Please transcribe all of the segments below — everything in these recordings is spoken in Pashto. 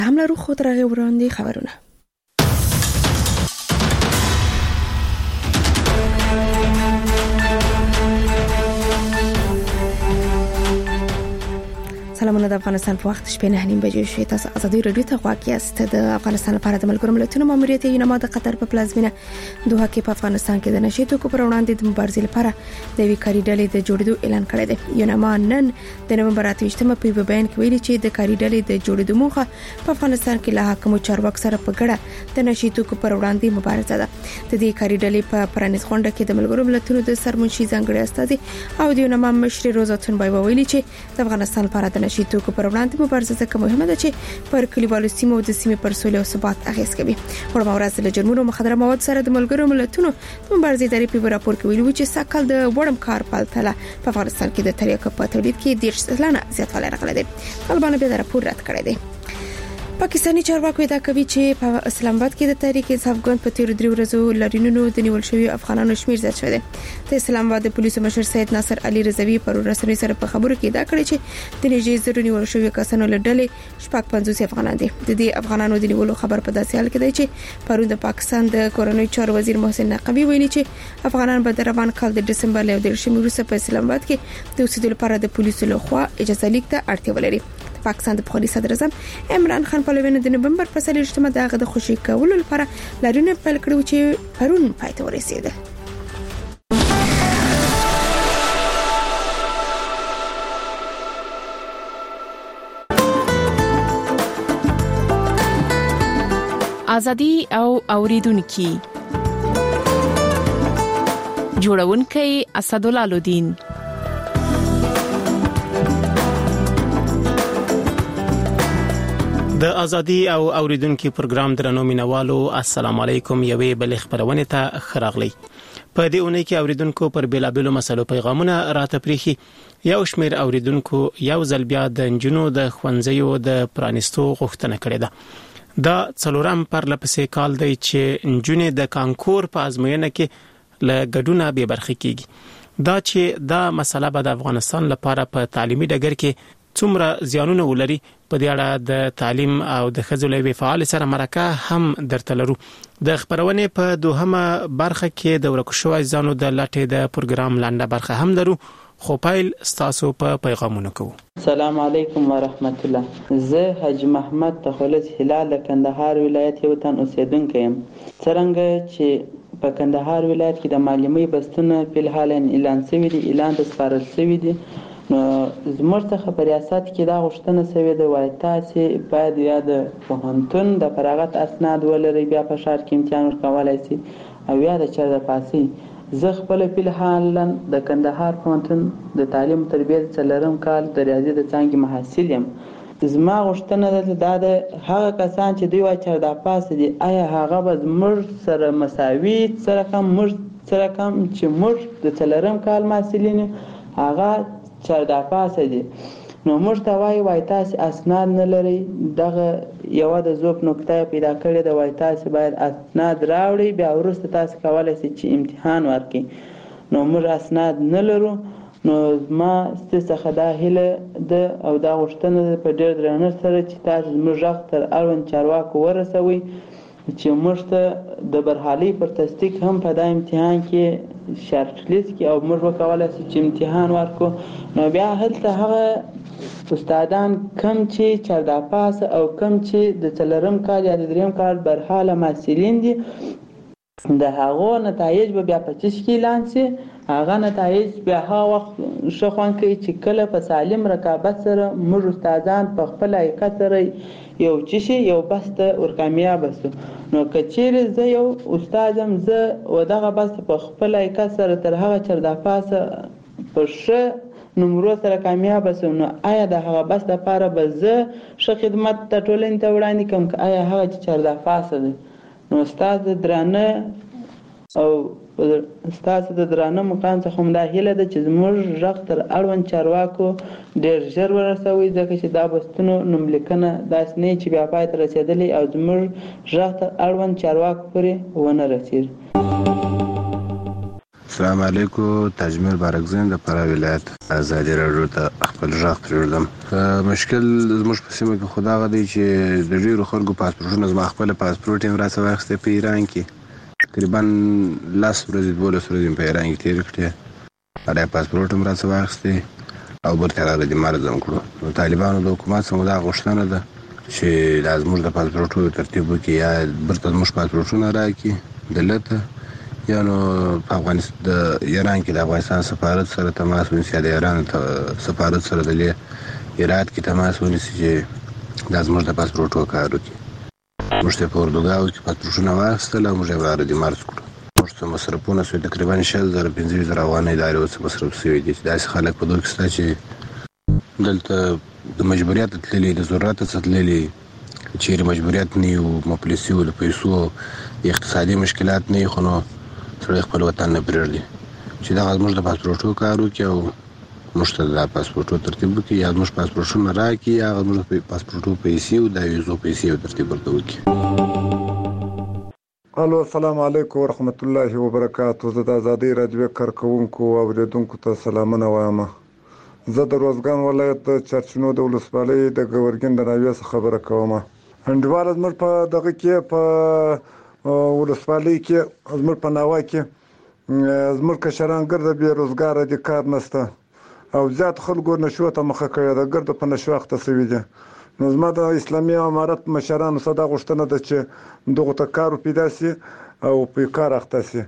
هم لرو خود را وړاندې خبرونه. سلامونه د افغانستان په وخت شپې 9:30 بجې شوې. تاسو ازادي رادیو ته غواړئ یاست. د افغانستان لپاره د ملګرو ملتونو ماموریت یونما د قطر په پلازمینه دوحه کې په افغانستان کې د نشي توکو پر وړاندې د مبارزې لپاره د وی کاری ډلې د جوړېدو اعلان کړی دی. یونما نن د نومبر 28مه په بیان کې ویلي چې د کاری ډلې د جوړېدو موخه په افغانستان کې له حکومت چارواکو سره په ګډه د نشي توکو پر وړاندې مبارزه ده. د دې کاری ډلې په پرانیز غونډه کې د ملګرو ملتونو د سرمنشي ځانګړي استازي او د یونما مشر روزاتون بای ویلي چې د افغانستان لپاره د نشي توکو پر وړاندې مبارزه ځکه مهمه ده چې پر کلیوالو سیمو د سیمې پر سولې او ثبات اغیز کوي. ورما ورځ له جرمونو مخدره مواد سره د ملګرو ملتونو د مبارزې ادارې په راپور کې ویلي چې ساکل د وړم کار پالتله په افغانستان کې د تریاکو په تولید کې 10% زیاتوالی راغلی دی. طالبان به دا راپور رد کړی دی. پاکستاني چارواکو ادعا کوي چې په اسلام آباد کې د تحریک انصاف ګوند په تیر 3 ورځو لارینونو د نیول شوی افغانانو شمیر زیات شوی دی. د اسلام آباد د پولیسو مشر سید ناصر علي رضوی پر رسنۍ سره په خبرو کې ادعا کړې چې د نږدې زرو نیول شوی کسانو له ډلې 50 افغانان دي. د دې افغانانو د نیولو خبر په داسې حال کې دی چې پرون د پاکستان د کورنۍ چارو وزیر محسن نقوی ویلي چې افغانان به د روان کال د ډسمبر له 13 وروسته په اسلام آباد کې د اوسېدو لپاره د پولیسو لخوا اجازه لیک ته اړتیا ولري. پاکستان د پخوانی صدر اعظم عمران خان په لوینه د نومبر په 30مه دغه د خوشی کولو لپاره لارونه پیل کړو چې پرون پای ته ورسېده. ازادي او اوریدونکو جوړونکي اسدالله الدین. د ازادي او اوریدونکو پروګرام درنو مینوالو السلام علیکم. یوې بل خبرونه ته خراغلی. په دې اونۍ کې اوریدونکو پر بیلابلو مسلو پیغامونه راته پریخي. یو شمیر اوریدونکو یو ځل بیا د انجونو د خوندزیو د پرانستو غوښتنه کړې ده. دا څلورم پر لپسې کال دی چې انجونې د کانکور په ازموینه کې له ګډونه به برخه کیږي. دا چې دا مسله به د افغانستان لپاره په تعلیمي ډګر کې څومره زیانونه ولري په دې اړه د تعلیم او د خځولې فعال سره مرکه هم درته لرو. د خبرونه په دوهمه برخه کې د ورکشو ځانو د لاټې د پروګرام لاندې برخه هم درو. خو پایل ستاسو په پیغامونه کوو. السلام علیکم ورحمت الله. زه حاج محمد تخلص هلال د کندهار ولایت یو تن اوسیدونکی یم. څرنګه چې په کندهار ولایت کې د معلومي بستونه په حال اعلان شوی دی، اعلان د سپارل شوی دی، نو زموږ څخه په ریاست کې دا غوښتنه شوې ده وای تاسو باید یا د پوهنتون د فراغت اسناد ولرئ، بیا په شهر کې امتحان ورکولای شي او یا د چا د پاسي. زه خپل په حال د کندهار پوهنتون د تعلیم تربیه څلورم کال د ریاضي د څانګې محصل یم. زما غوښتنه ده د هغه کسان چې دوی وای چر د پاسه دي، آیا هغه به زموږ سره مساوي سره کم چې موږ د څلورم کال محصلین هغه چر د پاسه دي، نو موږ ته وای تاسو اسناد نه لري. دغه یو د زوب نقطه پیدا کړې ده، وای تاسو باید اسناد راوړئ، بیا وروسته تاسو کولای شئ چې امتحان ورکړئ. نو موږ اسناد نه لرو. نو ما څخه دا هیله ده او دا غوښتنه ده په ډېر درنښت سره چې تاسو موږ غږ تر اړوند چارواکو ورسوئ چې موږ ته د برحالي پر تصدیق هم په دا امتحان کې شرط لیست کې او موږ وکولای شو چې امتحان ورکو. نو بیا هلته هغه استادان کم چې چر د پاسه او کم چې د څلورم کال یا د دریم کال برحاله محصلین دي، د هغو نتایج به بیا په چش کې اعلان شي. هغه نتایج بیا هغه وخت شخوان کوي چې کله په سالم رقابت سره موږ استادان په خپل حقیقت سره یو چشي یو بسته ورکامیاب شو. نو کچېره زه یو استادم زه و دغه بسته په خپل حقیقت سره تر هغه چر د پاسه په ښه نمرو سره کامیاب شوم، نو آیا د هغه بس لپاره به زه ښه خدمت د ټولنې ته وړاندې کوم که آیا هغه چې چر د پاسه دی؟ نو استاد درانه او ستاسو د درانه مقام څخه هم دا هیله ده چې زموږ غږ تر اړوند چارواکو ډېر ژر ورسوي، ځکه چې دا بستونو نوملیکنه داسې نه چې بیا پای ته رسېدلی او زموږ غږ تر اړوند چارواکو پورې ونه رسېږي. السلام علیکم. تاجمیر بارکزین د فراه ولایت ازادي راډیو ته خپل ژغ پرېږدم. مشکل زموږ په سیمه کې خدا غدي چې د ډیرو خلکو پاسپورټونه زما خپل پاسپورټ یې راڅه واخیسته په ایران کې تقریبا 10 ورځې 12 ورځې په ایران کې تیر کړې. دا پاسپورټ هم راڅه واخیسته او برته راغلی مرزم کړو. نو طالبانو د حکومت څخه دا غوښتنه ده چې د زموږ د پاسپورټونو ترتیب وکړي یا برته زموږ پاسپورټونه راکړي دلته یا نو په افغانستان د ایران کې د افغانستان سفارت سره تماس ونیسي یا د ایران سفارت سره د ایران کې تماس ونیسي چې د زموږ د پاسپورټو کار وکړي. موږ ته په اردوګاو کې پاسپورټونه واخیستل او موږ یې وارد مرز کړو. موږ ته مصرفونه شوي تقریبا 6,000-15,000 افغانۍ داري اوس مصرف شوي دي. داسې خلک په دوی کې شته چې دلته د مجبوریت تللي د ضرورت څخه تللي چیرې مجبوریت نه یو مفلسي او د پیسو اقتصادي مشکلات نه خو نو سره خپل وطن نه پرېږدي چې دا زموږ د پاسپورټو کار وکړي او موږ ته د پاسپورټو ترتیب وکړي یا زموږ پاسپورټونه راکړي یا زموږ د پاسپورټو پیسې او د ویزو پیسې ترتیب ورته وکړي. الو السلام علیکم ورحمت الله وبرکاته. زه د ازادي راډیو کارکونکو او اوریدونکو ته سلامونه وایم. زه د روزګان ولایت چرچنو د ولسوالۍ د ګورګین د ناوې څخه خبره کوم. انډیوال زموږ په دغه کې په ولسوالۍ کې زموږ په ناوه کې زموږ کشران ګرده بې روزګاره دي، کار نشته او زیات خلکو نشو ته مخه کوي د ګرده په نشو اخته شوي دي. نو زما د اسلامي امارت مشرانو څخه دا غوښتنه ده چې دغه ته کار پیدا شي او په کار اخته شي.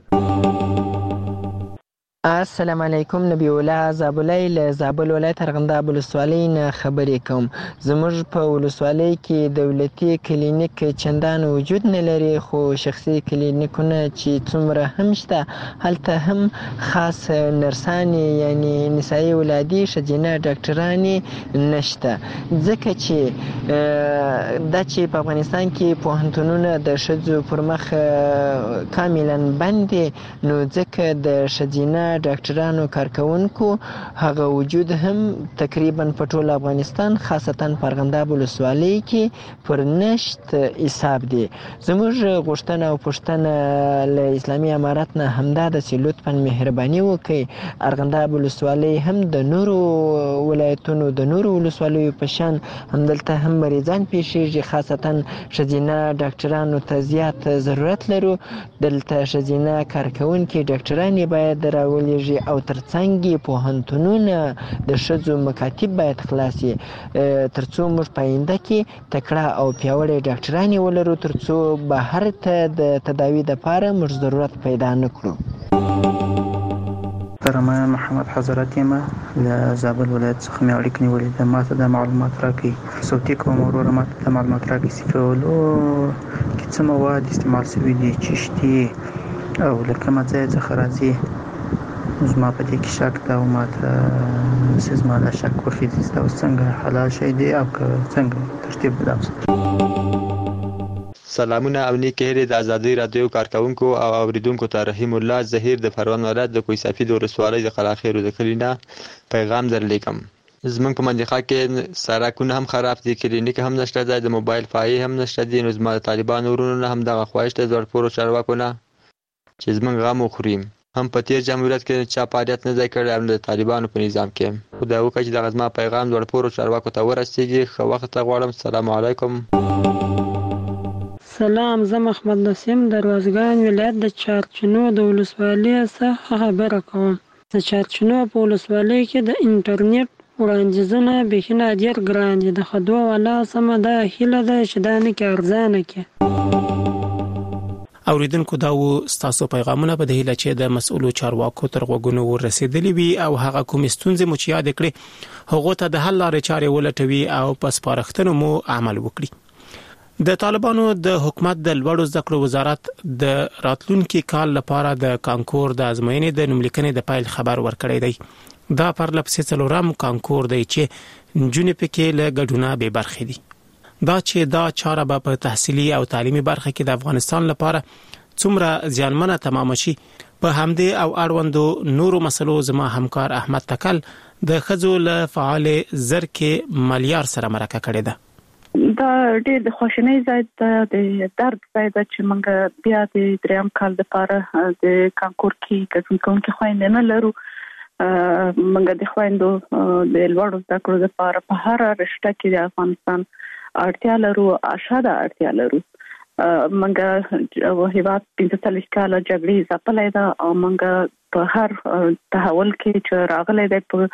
السلام علیکم. نبی الله زابلای له زابل ولایت ارغنداب ولسوالۍ نه خبرې کوم. زموږ په ولسوالۍ کې دولتي کلینیک چندان وجود نه لري، خو شخصي کلینیکونه چې څومره هم شته هلته هم خاص نرسانې یعنی نسایي ولادي ښځینه ډاکټرانې نشته، ځکه چې دا چې په افغانستان کې پوهنتونونه د ښځو پر مخ کاملا بند دي، نو ځکه د ښځینه ډاکټرانو کارکونکو هغه وجود هم تقریبا په ټول افغانستان خاصتا په ارغنداب ولسوالۍ کې پر نشت حساب دي. زموږ غوښتنه او پوښتنه له اسلامي امارت نه همدا ده چې لطفا مهرباني وکړي ارغنداب ولسوالۍ هم د نورو ولایتونو د نورو ولسوالیو په شان همدلته هم مریضان پیښیږي، خاصتا ښځینه ډاکټرانو ته زیات ضرورت لرو. دلته ښځینه کارکونکي ډاکټرانې باید راولېږي او ترڅنګ یې پوهنتونونه د ښځو مکاتب باید خلاص شي ترڅو موږ په آینده کې تکړه او پیاوړې ډاکټرانې ولرو، ترڅو بهر ته د تداوي دپاره موږ ضرورت پیدا نه کړو. محترمه محمد حضرت یم له زابل ولایت څخه مې اړیکه نیولې ده. ما ته د معلومات راکړئ، صوتي کوم وروره ما ته د معلومات راکړئ چې په ولو کې څه مواد استعمال شوي دي، چشتي او له کومه ځای څخه راځي. زما په دې کې شک ده او ما ته زما دا شک وخېږي چې دا اوس څنګه حلال شی دی او څنګه ترتیب ده. سلامونه او نیکې هیلې د ازادي راډیو کارکونکو او اوریدونکو ته رحیم الله ظهیر د پروان ولایت د کوی سفید ولسوالۍ د قلاخېرو د کلي نه پیغام درلیکم. زمونږ په منطقه کې سړکونه هم خراب دي، کلینیک هم نشته دی، د موبایل پایې هم نشته دي. نو زما د طالبانو ورونو نه هم دغه خواهش ده زړپورو چارواکو نه چې زمونږ غم وخوري. هم په تیر جمهوریت کې چا فعالیت نه دی کړی او د طالبانو په نظام کې. خدای وکړي چې دغه زما پیغام زړپورو چارواکو ته ورسیږي. ښه وخت غواړم. السلام علیکم. سلام، زه محمد نسیم د روزګان ولایت د چارچنو د ولسوالۍ څخه خبره کوم. د چارچنو په ولسوالۍ کې د انټرنیټ وړاندیزونه بیخي ډېر ګران دي. د خدو والا سمه دا هیله ده چې دا نه کې ارزانه کې. اوریدونکو دا و ستاسو پیغامونه په دهیله چې د مسؤلو چارواکو تر غوږونو ورسېدلي وي او هغه کوم ستونزې مو چې یاد کړې هغه ته د حل لارې چارې ولټوي او په سپارښتنو مو عمل وکړي. د طالبانو د حکومت د لوړو زده کړو وزارت د راتلونکي کال لپاره د کانکور د ازموینې د نوملیکنې د پایل خبر ورکړی دی. دا پر لپسې څلورم کانکور دی چې نجونې پکې له ګډونه به برخې دي. دا چې دا چاره به په تحصیلي او تعلیمي برخه کې د افغانستان لپاره څومره زیانمنه تمام شي په همدې او اړوندو نورو مسلو زما همکار احمد تکل د خزو له فعال زرکه ملیار سره مرکه کړې ده. دا ډېر د خوشنۍ ځای د درد ځای چې موږ بیا د دریم کال لپاره د کانکور کې کوم خويندې نه لرو. موږ د خويندو د لوړو زده کړو لپاره په هر رشته کې د افغانستان اړتیا لرو، اشاده اړتیا لرو. موږ هیواد 45 کال جګړې ځپلې ده او موږ په هر تحول کې چې راغلي ده په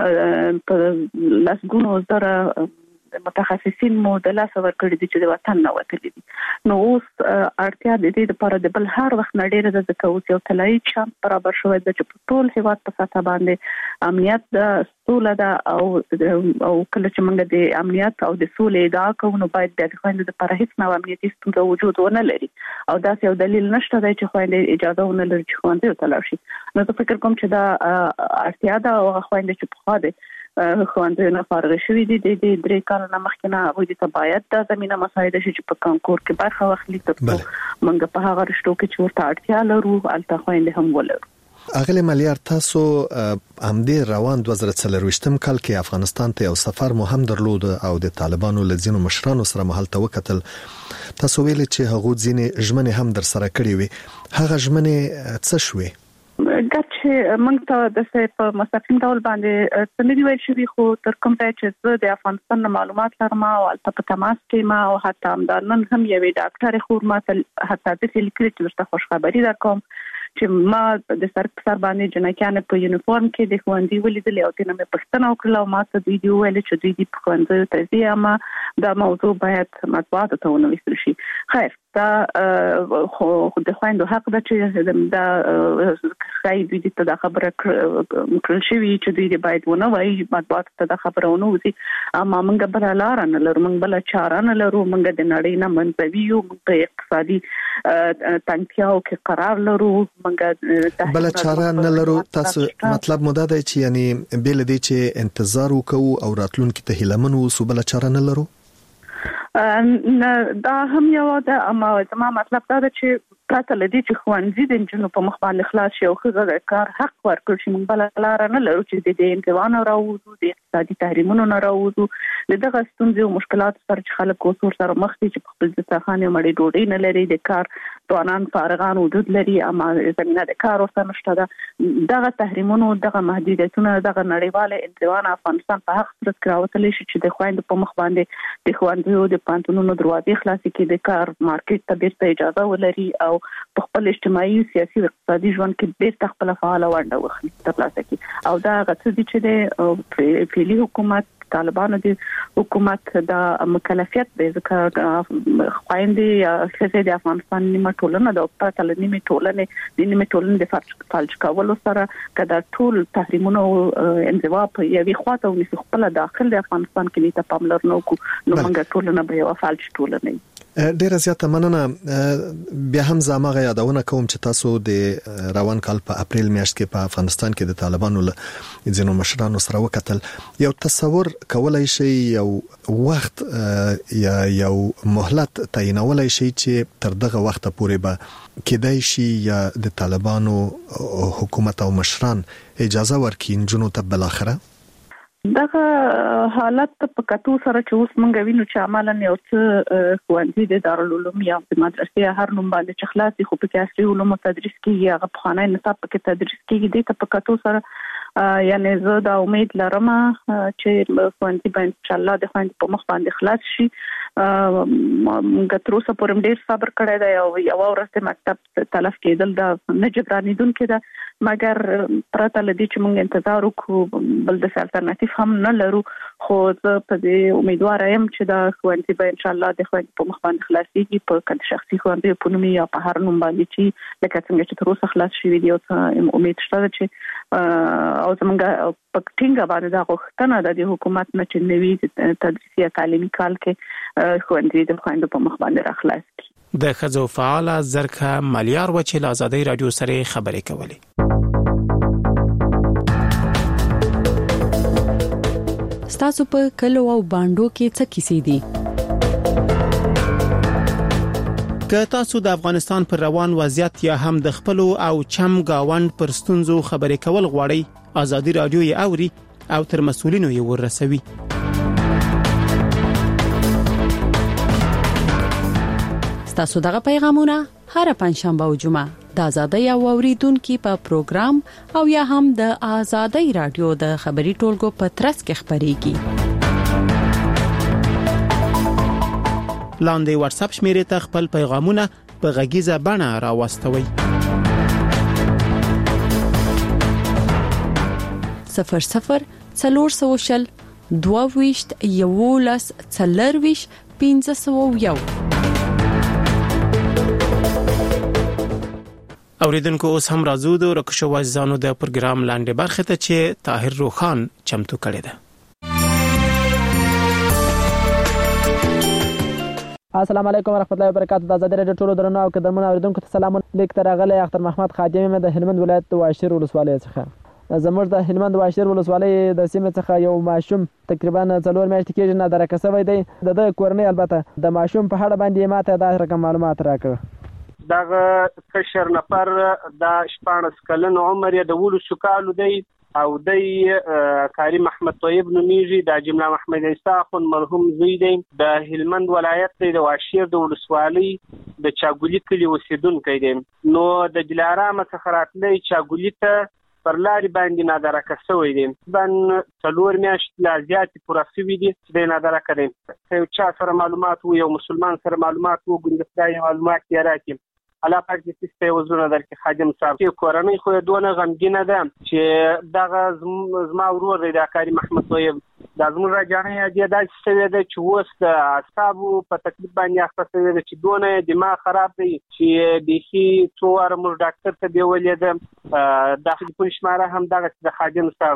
لاسګونو زره متخصصین مو د لاس ورکړي دي چې د وطن نه وتلي دي. نو اوس اړتیا د دې لپاره د بل هر وخت نړۍ د ذکاوت یو تلای چانس برابر شوی د چې ټول هیواد په ساته باندې امنیت د سوله ده او کله چې موږ د امنیت او د سولې ادعا کوو نو باید د خويندو لپاره هیڅ نوع امنیتي ستونزه وجود ونه لري او دا یو دلیل نشته دی چې خويندې اجازه ونه لري چې خوندې وتلل شي. نو زه فکر کوم چې دا اړتیا ده او خويندې چې په خاطر خوندې نه فارغ شوې دي د 3 کال نه مخکې نه وایي ته باید د زمينه مساعده شي چې په کانکور کې برخه واخلي ترڅو موږ په هغه رشتو کې چې ورته اړتیا لرو الته خويندې هم ولرو. اغلی مالیار تاسو امدې روان 2023 کال کې افغانستان ته یو سفر مو هم درلود او د طالبانو لزینو مشرانو سره مهالته وکتل. تاسو ویل چې هغه ځینې ژمنې هم در سره کړې وي، هغه ژمنې څه شوې؟ ګټه موږ ته د په مستقیم ډول باندې سمې ویل شوی خو تر کوم ځای چې زه د افغانستان معلومات لرم او البته په تماس کې ما او حتی همدارنن هم یوې ډاکټر خور ما ته حتی د لیکلي چې ورته خوشخبری درکوم چې ما د سر باندې جنکیان په یونیفورم کې د خوندې ولیدل او تنه مې پښتنه وکړه او ما ته د ویډیو ویل چې دوی د خوندې تزیه ما دا موضوع باید مطبوعات ته ونویسل شي. خیر دا خو د خويندو حق ده چې دا خای دوی ته دا خبره کړل شي چې دوی باید ونه وایي مطبوعات ته دا خبره ونه وځي. اما موږ بل لار نه لرو، موږ بل چاره نه لرو، موږ د نړۍ نه منځوي یو، موږ په اقتصادي تنګیاو کې قرار لرو، موږ بل چاره نه لرو. تاسو مطلب مو دا دی چې یعنی بل دې چې انتظار وکړو او راتلونکي ته هیلمن وو، بل چاره نه لرو. دا هم یو ده، اما زما مطلب دا ده چې پراته لدی چې خوانځي د جنو په مخ باندې خلاص شي او خزه د کار حق ورکړي چې موږ بل لار نه لرو چې د انتوان راوځو، د اقتصادي تحریمونو نه راوځو، دغه ستونزې او مشکلات سره چې خلک اوسور سره مخ دي چې په خپل ځخانه مړې ډوډۍ نه لري، د کار توانان فارغان وجود لري، اما زمينه د کار ورته نشته ده. دغه تحریمونو، دغه محدودیتونه، دغه نړیواله انتوان افغانستان په حق سره کراوتل شي چې د خويندو په مخ باندې د خوندو د پانتونونو دروازې خلاصې کې د کار مارکیټ ته بیرته اجازه ولري او په خپل اجتماعي او سیاسي او اقتصادي ژوند کې بیرته خپل فعال ونډه واخلي ترلاسه کړي. او دا غوښتل دي چې د فعلی حکومت طالبانو د حکومت د مکلفیت د ځکه خويندې خزې د افغانستان نیمه ټولنه د پرته لنیمه ټولنه د نیمه ټولنه د فالج کولو سره کدا ټول تحریمونو انزوا په یوې خواته او نس خپل داخل د افغانستان کې ته پاملرنه وکړو نو موږ ټولنه به یو فالج ټولنه. ډیره زیاته مننه. بیا هم زموږه یادونه کوم چې تاسو د روان کال په اپریل میاشت کې په افغانستان کې د طالبانو له ځینو مشرانو سره وکتل. یو تصور کولای شي یو وخت یا یو مهلت تعینولای شي چې تر دغه وخت پورې به کېدای شي یا د طالبانو حکومت او مشران اجازه ورکړي جنو ته بل اخره دغه حالت په کتو سره چې اوس مونږ وینو چې عملاً یو څه خوندې د دارالعلوم یا د مدرسې هر نوم باندې چې خلاصي خو په عصري علومو تدریس کیږي، هغه په خانه نصاب کې تدریس کیږي. د په کتو سره یعنی زه دا امید لرم چې خوندې به ان شاء الله د خوندې په مخ باندې خلاص شي. موږ تر اوسه پورې ډیر صبر کړی دی او یو ورځ مکتب تلف کېدل دا نه جبرانیدونکې ده، مګر پرته لدی چې موږ انتظار وکړو بل د الټرناتیو هم نه لرو. خو زه په دې امیدوار یم چې دا خوندې به ان شاء الله د خوندې په مخ باندې خلاصيږي په کله شخصي خوندې په نوم یا په هر نوم باندې چې لکه څنګه چې تر اوسه خلاص شوی دی. او امید شته چې او زمونږ په ټینګه باندې دا غوښتنه ده د حکومت نه چې نوي تدریسي تعلیمي کال کې خوندې د خوندې په مخ باندې راخلاص کړي. د خزو فعال زرکه مالیار و چې آزادۍ رادیو سره خبرې کولې. تاسو په کلو او باندو کې څه کیسې دي؟ که تاسو د افغانستان پر روان وضعیت یا هم د خپل او چم گاوند پر ستونزو خبرې کول غواړئ، آزادۍ رادیو یې اوري او تر مسؤلینو یې ورسوي. ستاسو دغه پیغامونه هر پنځشنبه او جمعه د آزادۍ او اوریدونکو په پروګرام او یا هم د آزادۍ رادیو د خبري ټولګو په ترڅ کې خبريږي. لاندې واتس اپ شمیرې ته خپل پیغامونه په غږیزه بڼه راوستوي. 00 400 22 11 40 1501. اوریدونکو اوس هم راځو د رکشو وازانو د پروګرام لاندې برخه ته چې طاهر روخان چمتو کړی دی. السلام علیکم ورحمت الله وبرکاتہ. د آزادۍ رادیو ټولو درنو او قدرمنو اوریدونکو ته سلام. لیک تر غلې اختر محمد خادم د هلمند ولایت واشیر ولسوالۍ څخه. زموږ د هلمند واشیر ولسوالۍ د سیمې څخه یو ماشوم تقریبا 4 میاشتې کېږي نه درک شوی دی. د کورنۍ البته د ماشوم په اړه باندې ماته دا رقم معلومات راکړه. دغه کشر نفر د 14 کلن عمر یې د 12 کالو دی او د کریم احمد طیب نومیږي. د جمله محمد عیسی خون مرحوم زوی دی. د هلمند ولایت د واشیر د ولسوالۍ د چاګولی کلی اوسیدونکی دی. نو د دلارام څخه راتلی چاګولی ته پر لارې باندې نادرکه شوی دی. بن 4 میاشتې لا زیاتې پوره شوي دي چې دی نادرکه دی. یو چا سره معلومات وو، یو مسلمان سره معلومات وو، ګوندې خدای معلومات یې راکړي. الله پاک دې ستاسو په وزونه درکې خادم صاحب. چې کورنۍ خو دونه غمګینه ده چې دغه زما ورور دی د کریم احمد طیب. د زموږ راجانې دې داسې شوی دی چې اوس د اعصابو په تکلیف باندې اخته شوی دی چې دونه دماغ خراب دی چې بیخي څو واره موږ ډاکټر ته بیولې ده. د ټلیفون شماره هم دغه د خادم صاحب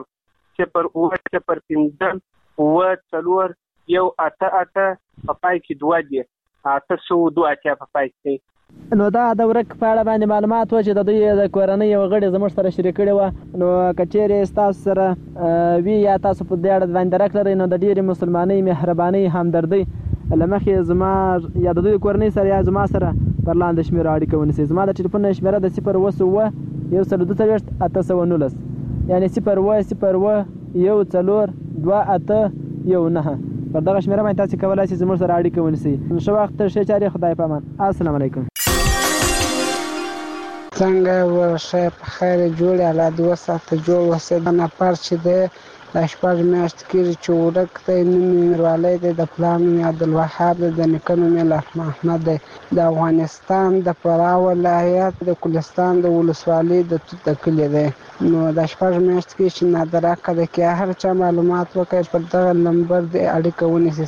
0 4 په پای کې 2 دی 802 په پای کې. نو دا د ورک په اړه باندې معلومات و چې د دوی د کورنۍ یو غړي زموږ سره شریک کړي و. نو کچېرې تاسو سره وی یا تاسو په دې اړه باندې راکړئ نو د ډېرې مسلمانۍ مهرباني همدردي لمخې زما یا د دوی کورنۍ سره یا زما سره پر لاندې شمیره اړیکه ونیسئ. زما د ټلیفون شمیره د 0 128 یعنی 0 1 پر دغه شمیره باندې تاسو کولای شئ زموږ سره اړیکه ونیسئ. ښه وخت ښه چارې خدای پامان. السلام علیکم. څنګه ورشه په خیر جوړ الله 2 ساعته جوړ وسه نه پر چې ده د شپږ میاشت کې چې ورک ته نوموالي د پلان عبدالوهاب د نکنو مل احمد د افغانستان د فراه ولایت د کلستان د ولسوالۍ د کلی دی. نو د شپږ میاشت کې چې نادره کده کې هر چا معلومات وکړي پر دغه نمبر د اړیکه ونیسي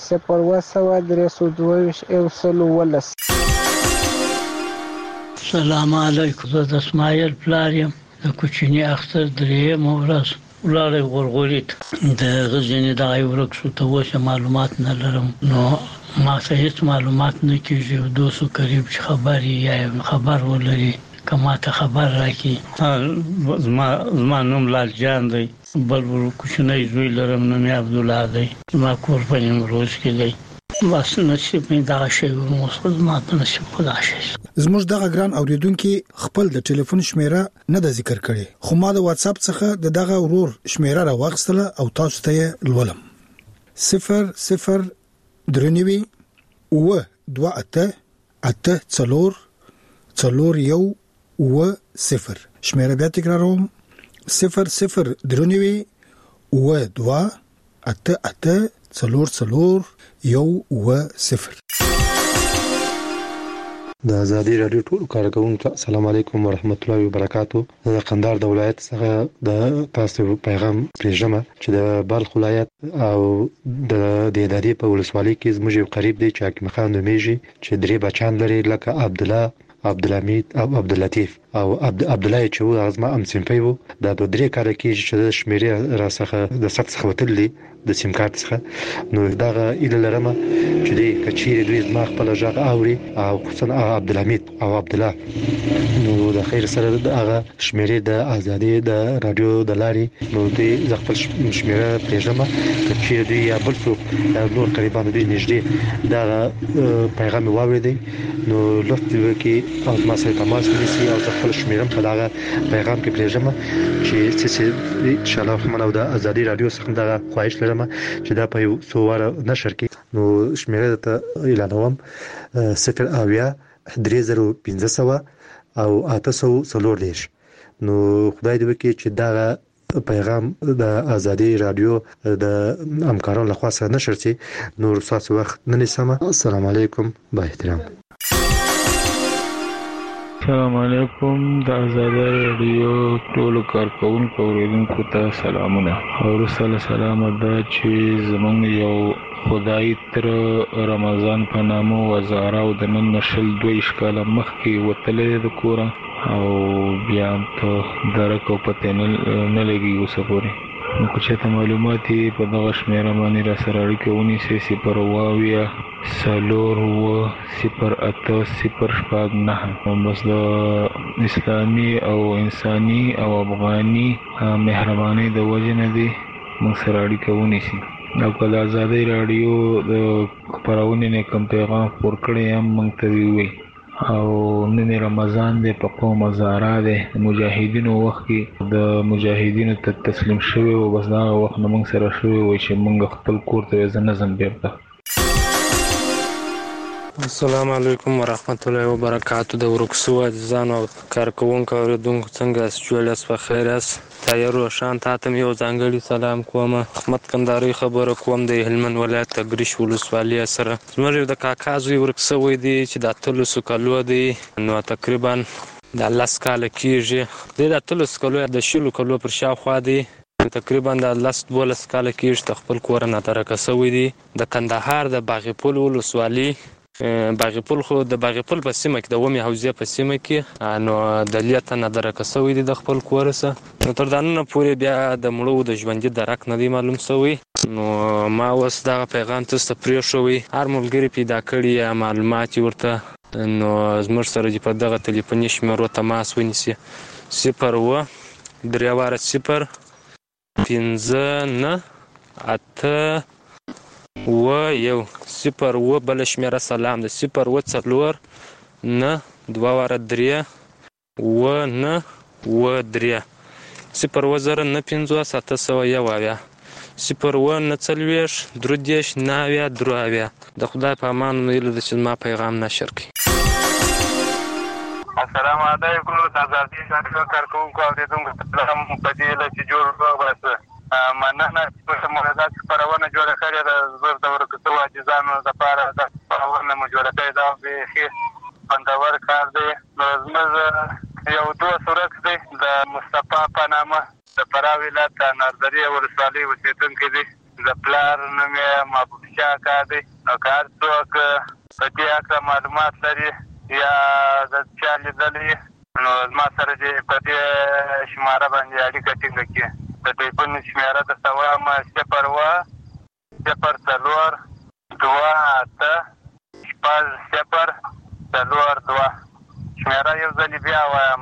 0 السلام علیکم. زه د اسماعیل پلار یم. د کوچني اختر درېیم ورځ ولاړې غورغوري د غزني د ورک شو ته وسه معلومات نه لرم. نو ما څه هیڅ معلومات نه کیږي. دوسو قریب خبري یا خبر ولري کما ته خبر راکې. زما نوم لال جان دی. بل کوچنی زوی لرم نوم عبد الله دی. ما کور په نیمروز کې دی. بس نصیب مې دا شی مسلمان ته نصیب خدا شي. زموږ دغه ګران اوریدونکو خپل د ټلیفون شمیره نه د ذکر کړي خو ما د واتس اپ څخه دغه ورور شمیره راوغستله او تاسو ته لولم 00 درنوي و 28 شمیره بیا تکراروم 00 درنوي و 28 د آزادۍ رادیو ټول کارکونکو السلام علیکم ورحمت الله وبرکاتہ. د قندهار د ولایت څخه د تاسو پیغام پرېږم چې د بلخ ولایت او د دادی په ولسوالۍ کې زموږ قریب دی چې حکیم خان نومیږي چې درې بچان لري لکه عبد الله، عبدالحمید او عبداللطیف او عبدالله چې و ازما ام سیمپي وو. دا د درې کار کې چې د شمیرې را څخه د سخت څخه وتلې د سیم کارت څخه. نو دغه اله لرمه چې د کچېری دوی زما خپل ژغ اوري او خصوصا عبدالحمید او عبدالله. نو د خیر سره دغه شمیرې د آزادۍ د رادیو د لارې نو د خپل شمیره پېژنم چې دوی یا بل څوک نور قریبانو دوی نږدې دا پیغام واوریدي نو لفت وکي او ما سره تماس ونیسي او خپل شمیرم په دغه پیغام کې پېژنم چې ان شاء الله رحمان او د آزادۍ رادیو څخه دغه خواهش لرم یم چې دا په یو څو واره نشر کې نو شمیره ته اعلانوم 0 او 840 نو خدای دې وکړي چې دا پیغام د ازادي رادیو د همکارانو لخوا سره نشر شي. نور تاسو وخت نه نیسم. السلام علیکم با احترام. السلام علیکم د ازادي رادیو ټول کارکونکو اوریدونکو ته سلامونه. ورسره سلام ده چې زمونږ یو خدای تر رمضان په نامو وزاره او د نن نشل 2 کاله مخکې وتلې د کوره او بیا ته درک او پته نه لګي اوس پورې. نو که چېرته معلومات په دغه شمیره باندې را سره اړیکه ونیسئ 080080809 بس د اسلامي او انساني او افغاني مهرباني د وجې نه دی موږ سره اړیکه ونیسئ. او که د ازادۍ راډیو د خپرونې نه کوم پیغام خپور کړی هم موږ ته ووایي. او نن رمضان دی په قوم هزاره دی مجاهدینو وخت کې د مجاهدینو ته تسلیم شوی او بس دا وخت نه موږ سره شوی وای چې موږ خپل کور ته ځنه بیرته. السلام علیکم ورحمت الله وبرکاتہ. د ورکسو عزیزانو او کارکونکو اوریدونکو څنګه جوړاس په خیر است. تایر روشان تاتم یو ځانګړي سلام کوم. احمد کندهاري خبره کوم د هلمند ولایت تګریش ولسوالۍ سره. زموږ د کاکا زوی ورکسو دی چې د 300 کالو دی نو تقریبا د 10 کال کېږي. د 300 کالو د 20 کالو پر شاوخوا دی تقریبا د 12 کال کېږي خپل کور نه ترکه سوی دی د کندهار د باغپول ولسوالۍ. باغپول خو د باغپول په سیمه کې د ومه حوزه په سیمه کې نو د لیته نه درکه سوی دی د خپل کور سره. نو تر دانه پورې بیا د مړو د ژوندۍ درک نه دی معلوم سوی. نو ما اوس دا پیغام تاسو ته پرې شوی هر ملګری پیدا کړی معلومات ورته نو زموږ سره په دغه ټلیفوني شمیرو تماس ونیسي 0 بل شمیره سلام د 0 نه 2 3 0 نه 5 0 د خدای په امان ویل د چې ما پیغام نشر کړي. السلام علیکم تاسو کارکونکو اوریدونکو سلام په دې لچې جوړ وګورئ مننه چې موږ خبرونه جوړه کړې ده زړه د ورکوټو عزیزانو لپاره د خبرونه مو جوړه کړې ده به خوندور کار دی. زموږ یو دوست ورک دی د مصطفی په نامه د فراه ولایت د نردري ولسوالۍ اوسېدونکی دی. د پلار نوم یې محبوب شاه کار دی. نو که هر څوک په دې هکله معلومات لري یا د چا لیدلي نو زما سره دې په دې شماره باندې اړیکه ټینګه کړي. د ټلیفون شمیره د سوام 0 شمیره یو ځلې بیا وایم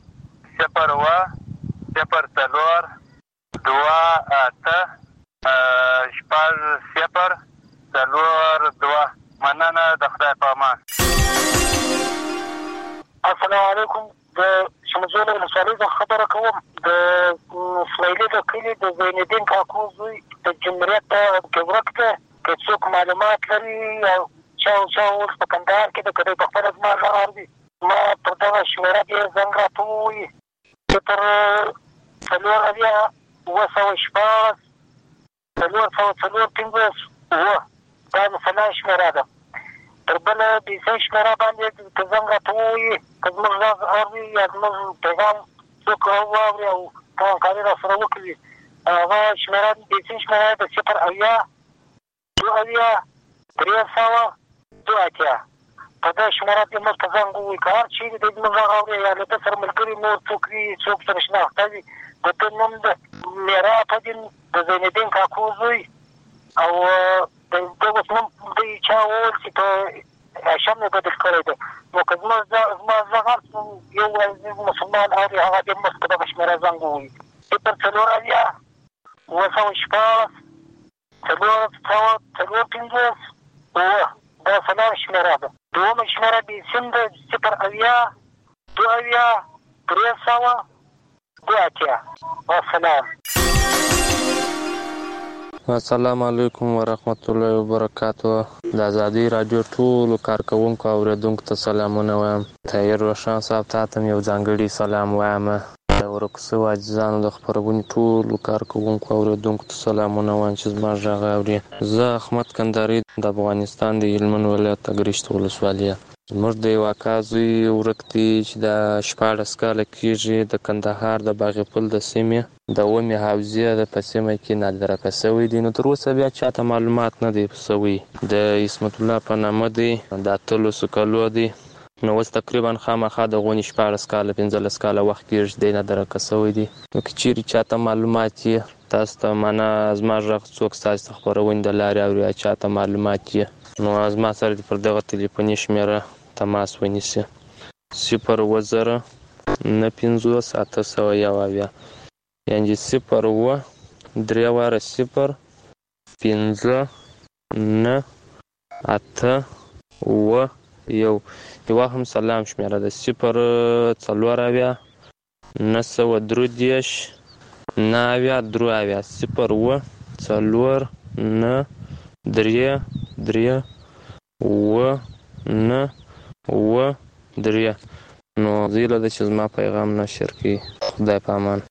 0 مننه د خدای په امان. السلام علیکم. د شمزول ولسوالۍ څخه خبره کوم. د اسماعیلي د کلي د زینالدین کاکو زوی د جمهوریت کې ورک دی. که څوک معلومات لري او چا اوس په کندهار کې د کدی په خپله زما غږ اوري ما پر دغه شمیره کې زنګ راته ووایي 0 دا د فلان شمیره ده. تر بله بیسۍ شمیره باندې که زنګ راته ووایي که زموږ غږ اوري یا زموږ پیغام څوک واوري او همکاري راسره وکړي هغه شمیره بیسۍ شمیره د 0 په دې شمیره کې موږ ته زنګ ووایي که هر چیرې د زموږ غږ اوري یا له ده سره ملګري نور څوک وي څوک سره شناخته وي د ده نوم د میرا فدین د زینالدین کاکو زوی او د اوس نوم دوی چا وویل چې په هاشم یې بدل کړی دی. نو که زما غږ یو عزیز مسلمان اوري هغه دې موږ په دغه شمیره زنګ ووایي 0 دا فلان شمیره ده. دومه شمیره بیسیم ده 0 والسلام. السلام علیکم ورحمت الله وبرکاتو. د ازادي رادیو ټولو کارکونکو او اوریدونکو ته سلامونه وایم. طاهر روشن صاحب ته هم یو ځانګړی سلام وایم. د ورکسو عاجزانو د خپرونې ټولو کارکونکو او اوریدونکو ته سلامونه وایم چې زما غږ اوري. زه احمد کندهاري د افغانستان د هلمند ولایت اګریشت ولسوالي. زموږ د یو اکا زوی ورک دی چې د 14 کاله کېږي د کندهار د باغ پل د سیمې د اومې حوزې د په سیمه کې نادرکه شوی دی. نو تر اوسه بیا چاته معلومات نه دی شوی. د عصمت الله په نامه دی، د 13 کالو دی. نو اوس تقریبا خامخا د غونې 14 کاله 15 کاله وخت کېږي دی نادرکه شوی دی. نو که چیرې چاته معلومات یې تاسو ته معنا زما غږ څوک ستاسو ته خپرونې د لارې اوري چاته معلومات یې نو زما سره دې پر دغه تلیفوني شمېره تماس ونیسي 0 9 50 801 یعنې 0 3 0 5 9 8 یو هم سلام شمېره ده 0 4 9 9 3 0 4 9 3 9 3 نو زیله ده چې زما پیغام نشر کړي. خدای په امان.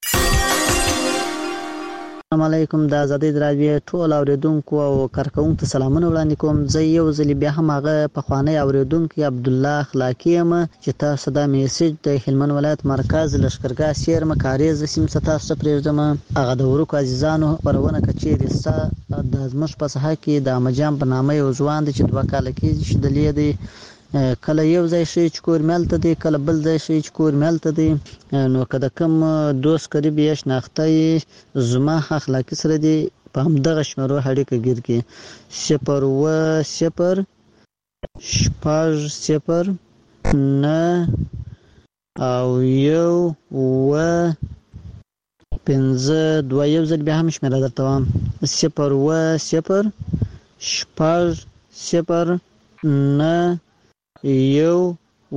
السلام علیکم. د ازادي رادیو ټول اوریدونکو او کارکونکو ته سلامونه وړاندې کوم. زه یو ځل بیا هم هغه پخوانی اوریدونکو عبدالله اخلاقی یم چې تاسو د میسج د هلمند ولایت مرکز لشکرګاه سیرمه کاریز سیم تاسو ته پرېږدم. هغه د ورکو عزیزانو خبرونه کچېرې ستا د زموږ په ساحه کې د امجان په نامه یو ځوان دی چې 2 کاله کېږي چې دلې دی کله یو ځای شي چې کور ملته دی کله بل ځای شي چې کور ملته دی. نو که د کوم دوست قریب یا شناخته زما اخلاقی سره دی په همدغه شمېرو اړیکه ګیر کړي 0 0 0 9 او 1 5 2 یو ځل بیا هم شمېره درته وایم 0 0 0 9 1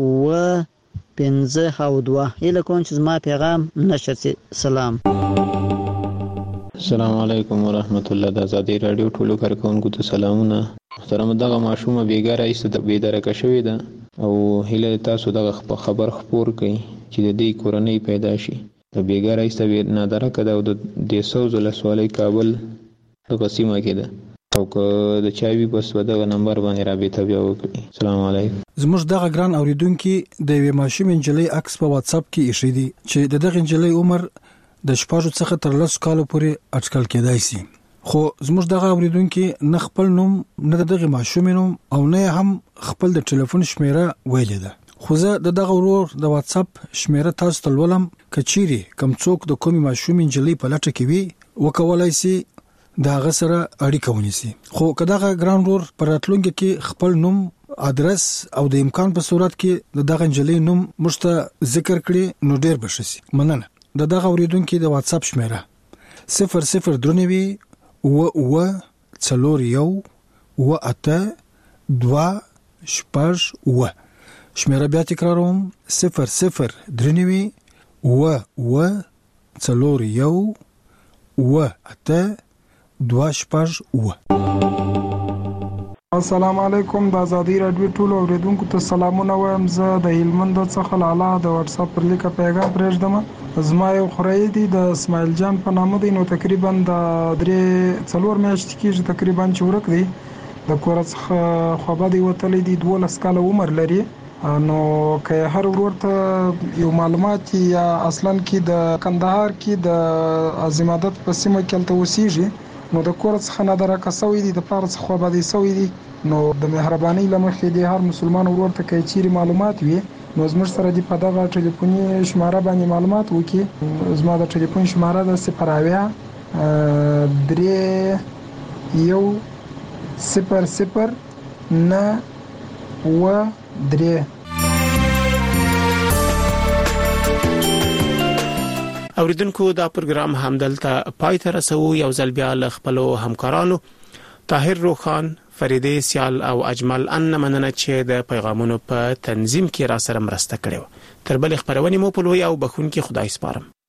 5 او 2 هیله کوم چې زما پیغام نشر شي. سلام. السلام علیکم ورحمت الله. د ازادي رادیو ټولو کارکونکو ته سلامونه. محترم دغه ماشومه بیګاره ایسته د بیدارکه شوې ده او هیله تاسو دغه خبر خپور کړئ چې د دې کورنۍ پیدا شي. د بیګاره ایسته نادرکه ده او د 200 ولسوالۍ کابل دغه سیمه کې ده او که د چایوي بس دغه نمبر باندې رابطه بیا وکړي. السلام علیکم. زموږ دغه ګران اوریدونکو د یوې ماشوم انجلۍ عکس په واتس اپ کې ایښی دی چې د دغه انجلۍ عمر د 14 څخه تر 10 کالو پورې اټکل کېدای شي. خو زموږ دغه اوریدونکو نه خپل نوم نه دغه ماشوم نوم او نه هم خپل د ټلیفون شمیره ویلې ده. خو زه دغه ورور د واتس اپ شمیره تاسو ته ولولم. کچيري کم څوک د کومي ماشوم انجلۍ په لټه کې وي وکولای شي دا غسره اړیکه ونیسي. خو کداغه ګران رور پر راتلونکي کې خپل نوم ادرس او د امکان په صورت کې دغه انجلۍ نوم مشته ذکر کړي نو ډیر بشي. مننه. دغه اوریدونکو د واتس اپ شمیره 00 درنوي و څلور 1 2 شپږ و شمیره بیا تکراروم 00 درنوي و څلور 1 2 شپږ و. السلام علیکم. د ازادي رادیو ټول اوریدونکو ته سلامونه وایم. زه د هلمند څخه لاله د واتس اپ پر لیکه پیغام پرېږدم. زما یو خورای دی د اسماعیل جان په نامه دی. نو تقریبا د 3 میاشتې کېږي تقریبا چې ورک دی. د کور څخه خوابه دی وتلی دی. 12 کاله عمر لري. نو که هر ورور ته یو معلومات یا اصلا کې د کندهار کې د عظمت په سیمه کې تل وسیږي نو د کور څخه نه درکه سوی دي د پاره څخه خوابه دی سوی دي. نو د مهرباني لمخې دی هر مسلمان ورور ته کې چیرې معلومات وي نو زموږ سره دی په دغه ټلیفوني شماره باندې معلومات وکي. زما د ټلیفون شماره د 0 اوریدونکو دا پروګرام همدلته پای ته رسو. یو ځل بیا ل خپل همکارانو طاهر روخان، فریده سیال او اجمل ان مننه چې د پیغامونو په تنظیم کې را سره مرسته کړې. تر بل خبرونه مو په لوی او بخون کې خدای سپارم.